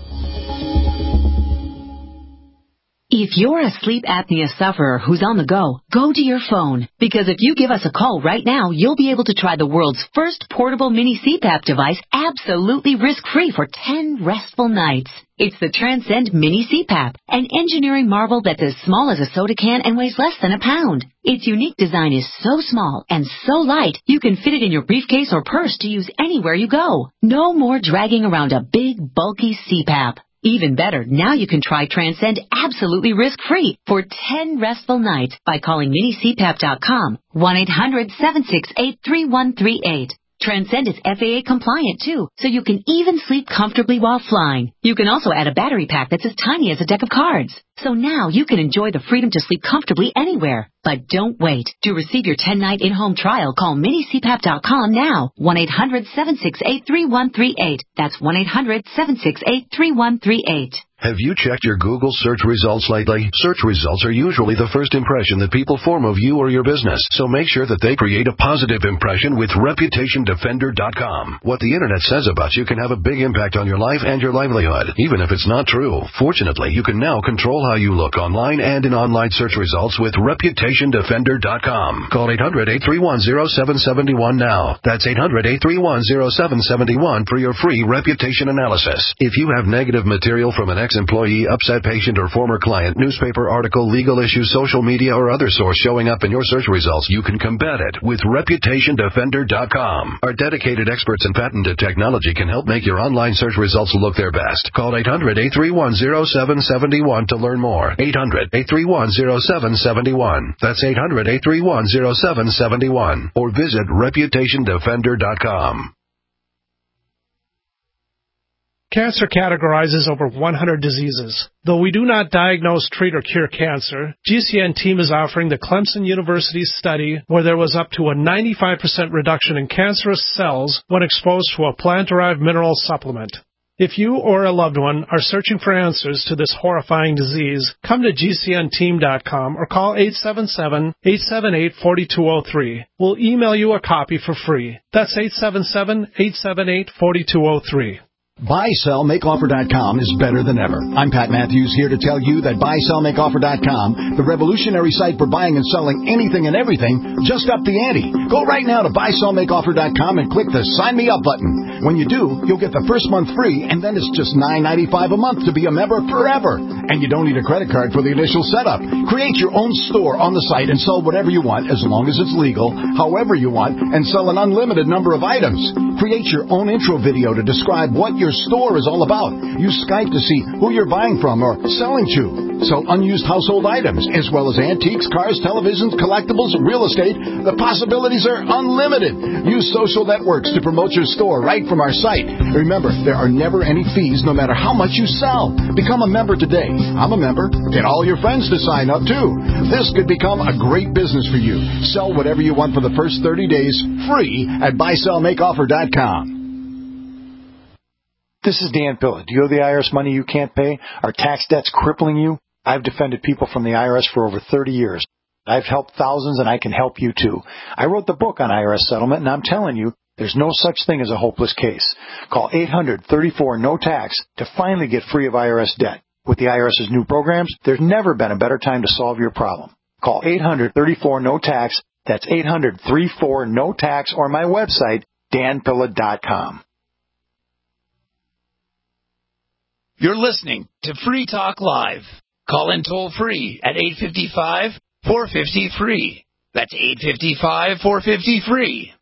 If you're a sleep apnea sufferer who's on the go, go to your phone. Because if you give us a call right now, you'll be able to try the world's first portable mini C PAP device absolutely risk-free for ten restful nights. It's the Transcend Mini C PAP, an engineering marvel that's as small as a soda can and weighs less than a pound. Its unique design is so small and so light, you can fit it in your briefcase or purse to use anywhere you go. No more dragging around a big, bulky C PAP. Even better, now you can try Transcend absolutely risk-free for ten restful nights by calling mini c pap dot com, one eight hundred, seven six eight, three one three eight. Transcend is F A A compliant too, so you can even sleep comfortably while flying. You can also add a battery pack that's as tiny as a deck of cards. So now you can enjoy the freedom to sleep comfortably anywhere. But don't wait. To receive your ten-night in-home trial, call mini c pap dot com now, one eight hundred, seven six eight, three one three eight. That's one eight hundred, seven six eight, three one three eight. Have you checked your Google search results lately? Search results are usually the first impression that people form of you or your business, so make sure that they create a positive impression with reputation defender dot com. What the Internet says about you can have a big impact on your life and your livelihood, even if it's not true. Fortunately, you can now control how you look online and in online search results with Reputation Defender dot com. Call eight hundred, eight three one, zero seven seven one now. That's eight hundred, eight three one, zero seven seven one for your free reputation analysis. If you have negative material from an ex-employee, upset patient, or former client, newspaper article, legal issue, social media, or other source showing up in your search results, you can combat it with Reputation Defender dot com. Our dedicated experts in patented technology can help make your online search results look their best. Call eight hundred, eight three one, zero seven seven one to learn more. eight hundred, eight three one, zero seven seven one. That's eight hundred, eight three one, zero seven seven one. Or visit Reputation Defender dot com. Cancer categorizes over one hundred diseases. Though we do not diagnose, treat, or cure cancer, G C N team is offering the Clemson University study where there was up to a ninety-five percent reduction in cancerous cells when exposed to a plant-derived mineral supplement. If you or a loved one are searching for answers to this horrifying disease, come to G C N team dot com or call eight seven seven, eight seven eight, four two zero three. We'll email you a copy for free. That's eight seven seven, eight seven eight, four two zero three. buy sell make offer dot com is better than ever. I'm Pat Matthews here to tell you that buy sell make offer dot com, the revolutionary site for buying and selling anything and everything, just upped the ante. Go right now to buy sell make offer dot com and click the Sign Me Up button. When you do, you'll get the first month free, and then it's just nine ninety-five a month to be a member forever. And you don't need a credit card for the initial setup. Create your own store on the site and sell whatever you want, as long as it's legal, however you want, and sell an unlimited number of items. Create your own intro video to describe what your store is all about. Use Skype to see who you're buying from or selling to. Sell unused household items, as well as antiques, cars, televisions, collectibles, real estate. The possibilities are unlimited. Use social networks to promote your store right from our site. Remember, there are never any fees no matter how much you sell. Become a member today. I'm a member. Get all your friends to sign up too. This could become a great business for you. Sell whatever you want for the first thirty days free at buy sell make offer dot com. This is Dan Pilla. Do you owe the I R S money you can't pay? Are tax debts crippling you? I've defended people from the I R S for over thirty years. I've helped thousands, and I can help you too. I wrote the book on I R S settlement, and I'm telling you, there's no such thing as a hopeless case. Call eight hundred, thirty-four, no tax to finally get free of I R S debt. With the I R S's new programs, there's never been a better time to solve your problem. Call eight hundred, thirty-four, no tax. That's eight hundred, thirty-four, no tax, or my website, dan pilla dot com. You're listening to Free Talk Live. Call in toll free at eight five five, four five zero, free. That's eight five five, four five zero, free.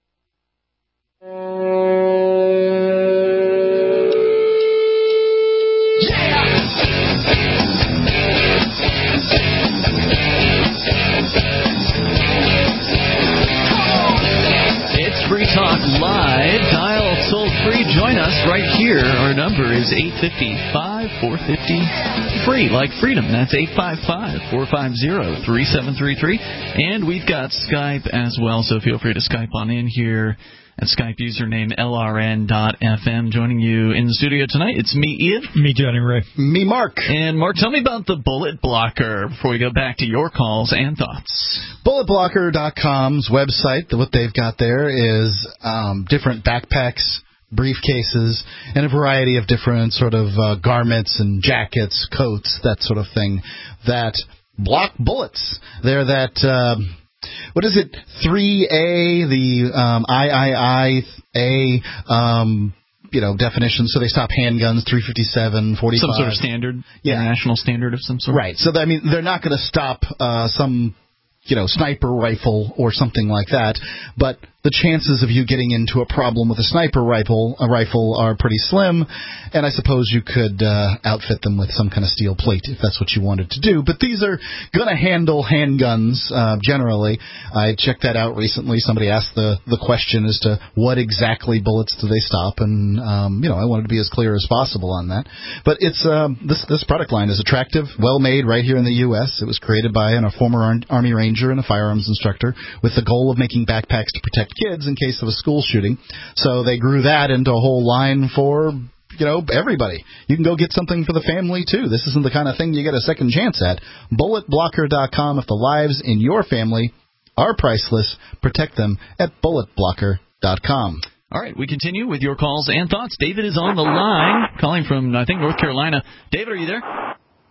It's Free Talk Live. Dial toll free. Join us right here. Our number is eight five five, four five zero, free, like freedom. That's eight five five, four five zero, three seven three three. And we've got Skype as well, so feel free to Skype on in here at Skype username L R N dot F M. Joining you in the studio tonight, it's me, Ian. Me, Johnny Ray. Me, Mark. And Mark, tell me about the Bullet Blocker before we go back to your calls and thoughts. bullet blocker dot com's website, what they've got there is um, different backpacks, briefcases, and a variety of different sort of uh, garments and jackets, coats, that sort of thing that block bullets. They're that... Uh, What is it? three A, the um, I I I A, um, you know, definition. So they stop handguns, three fifty-seven, forty-five. Some sort of standard, yeah. International standard of some sort. Right. So, I mean, they're not going to stop uh, some, you know, sniper rifle or something like that. But the chances of you getting into a problem with a sniper rifle, a rifle are pretty slim. And I suppose you could uh, outfit them with some kind of steel plate if that's what you wanted to do. But these are going to handle handguns uh, generally. I checked that out recently. Somebody asked the, the question as to what exactly bullets do they stop. And, um, you know, I wanted to be as clear as possible on that. But it's uh, this, this product line is attractive, well-made right here in the U S It was created by an, a former Army Ranger and a firearms instructor with the goal of making backpacks to protect kids in case of a school shooting. So they grew that into a whole line for, you know, everybody. You can go get something for the family, too. This isn't the kind of thing you get a second chance at. bullet blocker dot com. If the lives in your family are priceless, protect them at bullet blocker dot com. All right, we continue with your calls and thoughts. David is on the line, calling from, I think, North Carolina. David, are you there?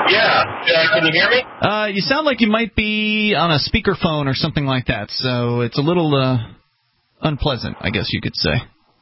Yeah. Uh, can you hear me? Uh, you sound like you might be on a speakerphone or something like that, so it's a little uh, unpleasant, I guess you could say.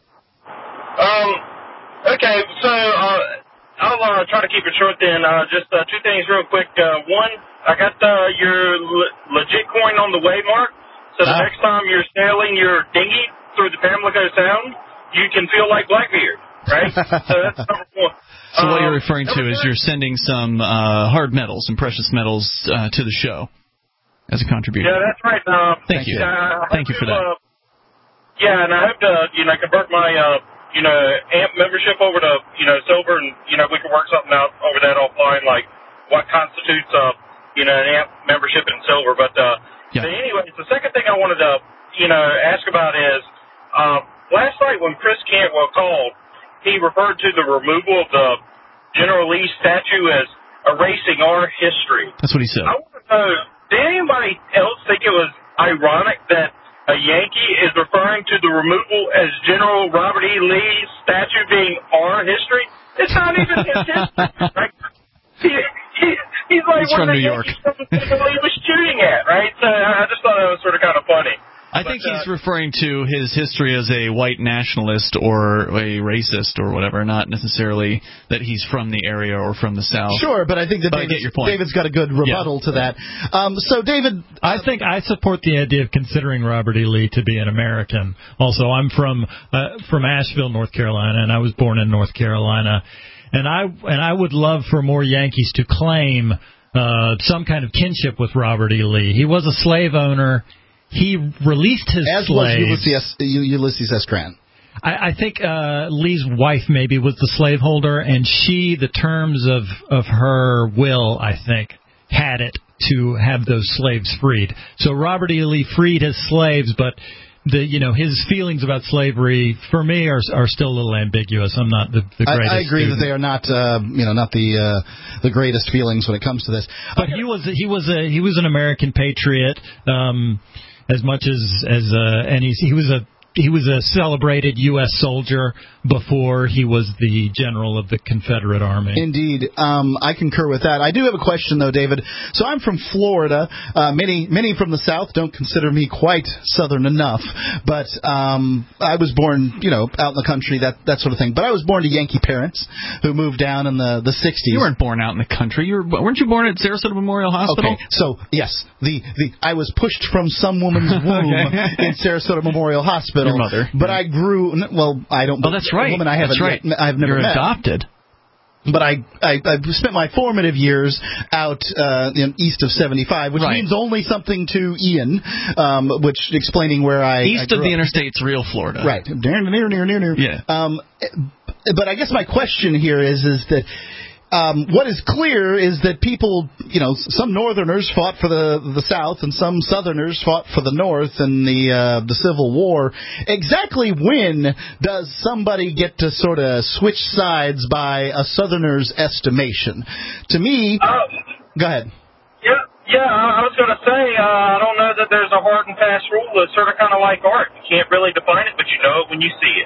Um. Okay, so uh, I'll uh, try to keep it short then. Uh, just uh, two things real quick. Uh, one, I got uh, your le- legit coin on the way, Mark. So the Ah. next time you're sailing your dinghy through the Pamlico Sound, you can feel like Blackbeard, right? So that's number one. So what you're Um, referring to is you're sending some uh, hard metals and precious metals uh, to the show as a contribution. Yeah, that's right. Uh, Thank you. Uh, Thank you for that. Uh, yeah, and I hope to, you know, convert my, uh, you know, A M P membership over to, you know, silver, and, you know, we can work something out over that offline, like what constitutes, uh, you know, an A M P membership in silver. But, uh, yeah. but anyways, the second thing I wanted to, you know, ask about is, uh, last night when Chris Cantwell called, he referred to the removal of the General Lee statue as erasing our history. That's what he said. I want to know, did anybody else think it was ironic that a Yankee is referring to the removal as General Robert E. Lee's statue being our history? It's not even his history, right? He, he, he's like He's one from of the New York. Yankees he was shooting at, right? So I just thought that was sort of kind of funny. I think he's referring to his history as a white nationalist or a racist or whatever, not necessarily that he's from the area or from the South. Sure, but I think that But I David's, get your point. David's got a good rebuttal Yeah. to that. Um, so, David, I think I support the idea of considering Robert E. Lee to be an American. Also, I'm from uh, from Asheville, North Carolina, and I was born in North Carolina, and I and I would love for more Yankees to claim uh, some kind of kinship with Robert E. Lee. He was a slave owner. He released his as slaves. was Ulysses, Ulysses S. Grant. I, I think uh, Lee's wife maybe was the slaveholder, and she, the terms of, of her will, I think, had it to have those slaves freed. So Robert E. Lee freed his slaves, but the you know his feelings about slavery for me are are still a little ambiguous. I'm not the, the greatest. I, I agree student. that they are not uh, you know not the uh, the greatest feelings when it comes to this. But he was he was a he was an American patriot. Um, As much as as uh, and he's, he was a he was a celebrated U S soldier before he was the general of the Confederate Army. Indeed, um, I concur with that. I do have a question though, David. So I'm from Florida. Uh, many many from the South don't consider me quite Southern enough, but um, I was born, you know, out in the country, that that sort of thing. But I was born to Yankee parents who moved down in the the sixties. You weren't born out in the country. You were, weren't you born at Sarasota Memorial Hospital? Okay, so yes, the, the I was pushed from some woman's womb Okay. in Sarasota Memorial Hospital. Your mother. But I grew. Well, I don't. Oh, that's right. A woman I haven't. That's right. Yet, I've never You're met. adopted. But I, I I spent my formative years out uh, in east of seventy-five, which Right. means only something to Ian, um, which explaining where I East I of grew the up. interstate's real Florida. Right. Near, near, near, near, near. Yeah. Um, but I guess my question here is is that. Um, what is clear is that people, you know, some Northerners fought for the the South and some Southerners fought for the North in the uh, the Civil War. Exactly when does somebody get to sort of switch sides by a Southerner's estimation? To me, Uh, go ahead. Yeah, yeah. I I was going to say, uh, I don't know that there's a hard and fast rule. It's sort of kind of like art. You can't really define it, but you know it when you see it.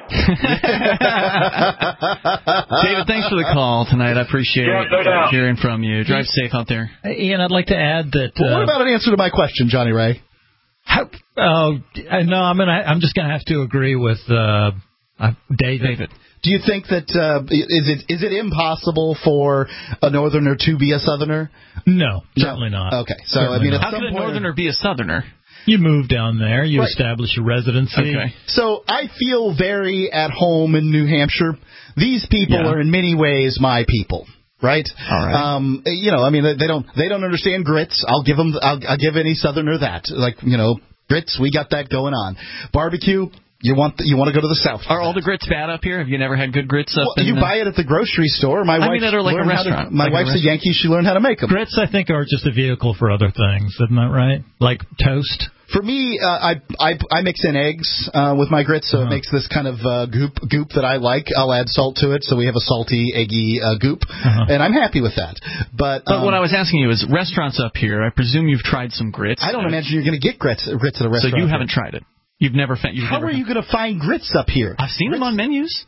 David, thanks for the call tonight. I appreciate Yeah, no doubt. hearing from you. Drive safe out there. Ian, I'd like to add that. Well, what uh, about an answer to my question, Johnny Ray? How, oh, no, I'm gonna. I'm just gonna have to agree with uh, uh, David. David. Do you think that uh, is it is it impossible for a Northerner to be a Southerner? No, certainly not. Okay, so Certainly I mean, not. at How some could a point- Northerner be a Southerner? You move down there, you Right. establish a residency. Okay. So I feel very at home in New Hampshire. These people Yeah. are in many ways my people. Right. All right. Um, you know, I mean, they don't they don't understand grits. I'll give them. I'll, I'll give any Southerner that. Like, you know, grits. We got that going on. Barbecue. You want the, you want to go to the South. Are all the grits bad up here? Have you never had good grits up Well, in you uh, buy it at the grocery store. My I wife mean, at a- like a learned how to- restaurant, my like a wife's a, restaurant. Yankee. She learned how to make them. Grits, I think, are just a vehicle for other things. Isn't that right? Like toast. For me, uh, I, I I mix in eggs uh, with my grits, so Uh-huh. it makes this kind of uh, goop goop that I like. I'll add salt to it, so we have a salty, eggy uh, goop, Uh-huh. and I'm happy with that. But, But um, what I was asking you is restaurants up here. I presume you've tried some grits. I don't imagine you're going to get grits grits at a So restaurant. you haven't tried it. You've never found. You've How never are you going to find grits up here? I've seen them on menus.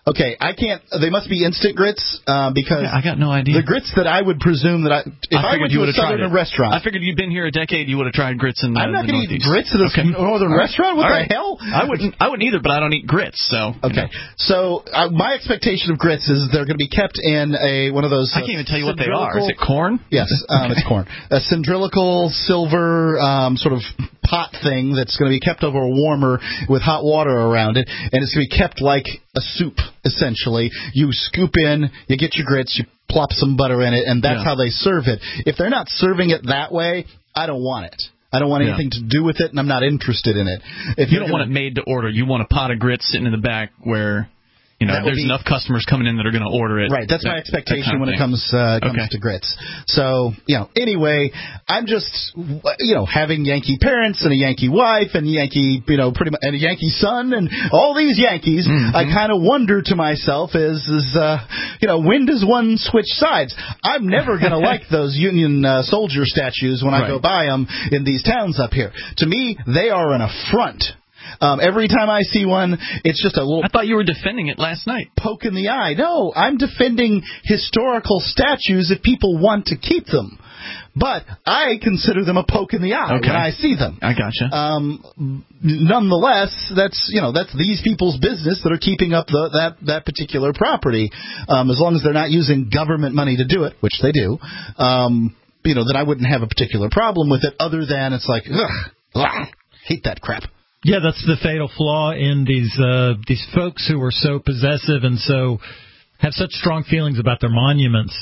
Okay, I can't. They must be instant grits uh, because yeah, I got no idea. The grits that I would presume that I if I, I went you to a southern restaurant, I figured you'd been here a decade. You would have tried grits in the. I'm not going to eat grits at a okay. northern right. restaurant. What All the right. hell? I wouldn't. I wouldn't either, but I don't eat grits. So okay. So uh, my expectation of grits is they're going to be kept in a one of those. Uh, I can't even tell you what they are. Is it corn? Yes, um, okay. it's corn. A cylindrical silver um, sort of pot thing that's going to be kept over a warmer with hot water around it, and it's going to be kept like a soup essentially. You scoop in, you get your grits, you plop some butter in it, and that's yeah. how they serve it. If they're not serving it that way, I don't want it. I don't want anything yeah. to do with it, and I'm not interested in it. If you don't gonna, want it made to order. You want a pot of grits sitting in the back where... You know, there's be, enough customers coming in that are going to order it. Right, that's that, my expectation kind of when thing. it comes uh, comes okay. to grits. So, you know, anyway, I'm just, you know, having Yankee parents and a Yankee wife and Yankee, you know, pretty much, and a Yankee son and all these Yankees. Mm-hmm. I kind of wonder to myself is, is uh, you know, when does one switch sides? I'm never going to like those Union uh, soldier statues when I right. go by them in these towns up here. To me, they are an affront. Um, every time I see one, it's just a little... I thought you were defending it last night. Poke in the eye. No, I'm defending historical statues if people want to keep them. But I consider them a poke in the eye okay. when I see them. I gotcha. Um, nonetheless, that's you know that's these people's business that are keeping up the, that that particular property. Um, as long as they're not using government money to do it, which they do, um, you know, then I wouldn't have a particular problem with it. Other than it's like, ugh, ugh, hate that crap. Yeah, that's the fatal flaw in these uh, these folks who are so possessive and so have such strong feelings about their monuments.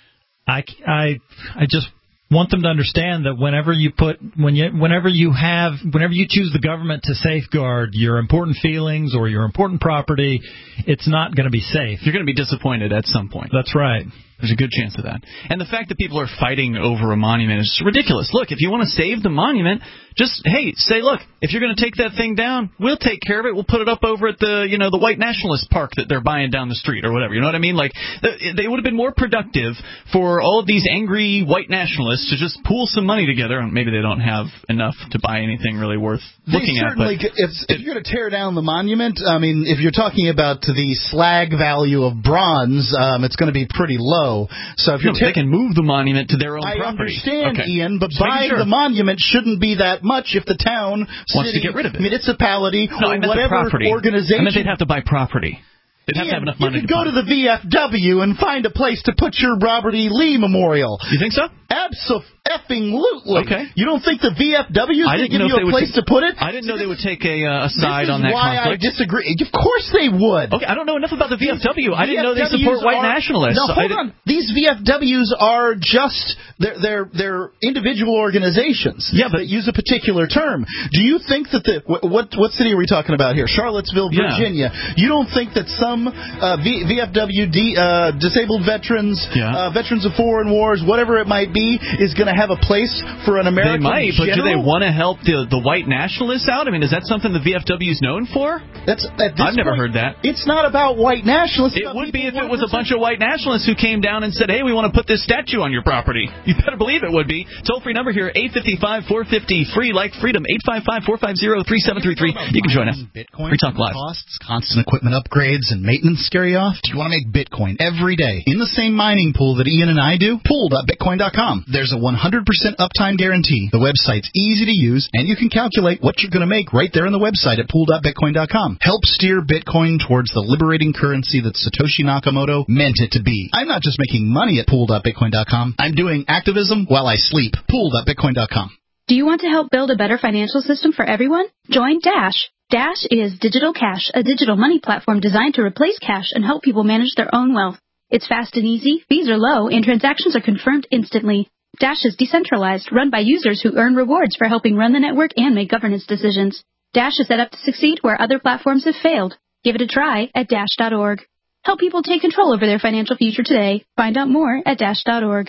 I, I, I just want them to understand that whenever you put when you whenever you have whenever you choose the government to safeguard your important feelings or your important property, it's not going to be safe. You're going to be disappointed at some point. That's right. There's a good chance of that. And the fact that people are fighting over a monument is ridiculous. Look, if you want to save the monument, just, hey, say, look, if you're going to take that thing down, we'll take care of it. We'll put it up over at the, you know, the white nationalist park that they're buying down the street or whatever. You know what I mean? Like, they would have been more productive for all of these angry white nationalists to just pool some money together. Maybe they don't have enough to buy anything really worth they looking certainly at. But if, if you're going to tear down the monument, I mean, if you're talking about the slag value of bronze, um, it's going to be pretty low. So if you're no, ter- they can move the monument to their own I property. I understand, okay. Ian, but Just buying sure. the monument shouldn't be that much if the town, wants city, to get rid of it. municipality, no, or I meant whatever the property. organization. I meant they'd have to buy property. They'd have Ian, to have enough money you could to go buy. to the V F W and find a place to put your Robert E. Lee memorial. You think so? Abso-effing-lutely. Okay. You don't think the V F W is going to give you a place t- to put it? I didn't know they would take a, uh, a side this on that is why conflict. I disagree. Of course they would. Okay, I don't know enough about the V F W. I didn't know they V F Ws support white are, nationalists. No, hold on. These V F Ws are just they're they're they're individual organizations. Yeah, but that use a particular term. Do you think that the what what city are we talking about here? Charlottesville, Virginia. Yeah. You don't think that some uh, v, VFW D, uh, disabled veterans, yeah. uh, veterans of foreign wars, whatever it might be, is going to have a place for an American They might, but general? do they want to help the the white nationalists out? I mean, is that something the V F W is known for? That's at this I've never point, heard that. It's not about white nationalists. It would be if it was a bunch of white nationalists who came down and said, hey, we want to put this statue on your property. You better believe it would be. Toll-free number here, eight five five, four five zero, free like freedom, eight five five, four five zero, three seven three three. You can join us. Bitcoin Free Talk Live. Costs, constant equipment upgrades, and maintenance scare you off? Do you want to make Bitcoin every day in the same mining pool that Ian and I do? pool dot bitcoin dot com. There's a one hundred percent uptime guarantee. The website's easy to use, and you can calculate what you're going to make right there on the website at pool dot bitcoin dot com. Help steer Bitcoin towards the liberating currency that Satoshi Nakamoto meant it to be. I'm not just making money at pool dot bitcoin dot com. I'm doing activism while I sleep. pool dot bitcoin dot com. Do you want to help build a better financial system for everyone? Join Dash. Dash is Digital Cash, a digital money platform designed to replace cash and help people manage their own wealth. It's fast and easy, fees are low, and transactions are confirmed instantly. Dash is decentralized, run by users who earn rewards for helping run the network and make governance decisions. Dash is set up to succeed where other platforms have failed. Give it a try at dash dot org. Help people take control over their financial future today. Find out more at dash dot org.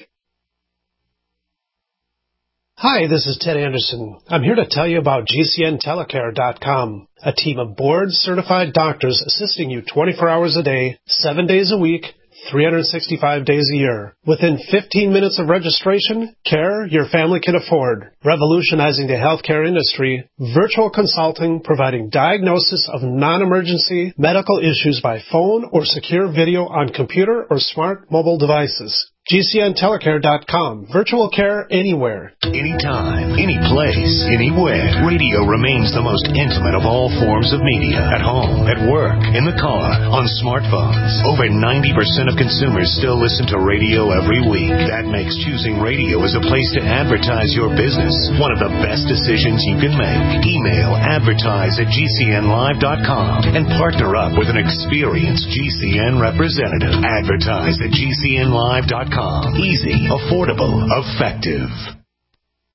Hi, this is Ted Anderson. I'm here to tell you about G C N telecare dot com, a team of board-certified doctors assisting you twenty-four hours a day, seven days a week, three hundred sixty-five days a year. Within fifteen minutes of registration, care your family can afford. Revolutionizing the healthcare industry, virtual consulting providing diagnosis of non-emergency medical issues by phone or secure video on computer or smart mobile devices. G C N telecare dot com. Virtual care anywhere. Anytime, any place, anywhere. Radio remains the most intimate of all forms of media. At home, at work, in the car, on smartphones. Over ninety percent of consumers still listen to radio every week. That makes choosing radio as a place to advertise your business one of the best decisions you can make. Email advertise at G C N live dot com and partner up with an experienced G C N representative. Advertise at G C N live dot com. Easy, affordable, effective.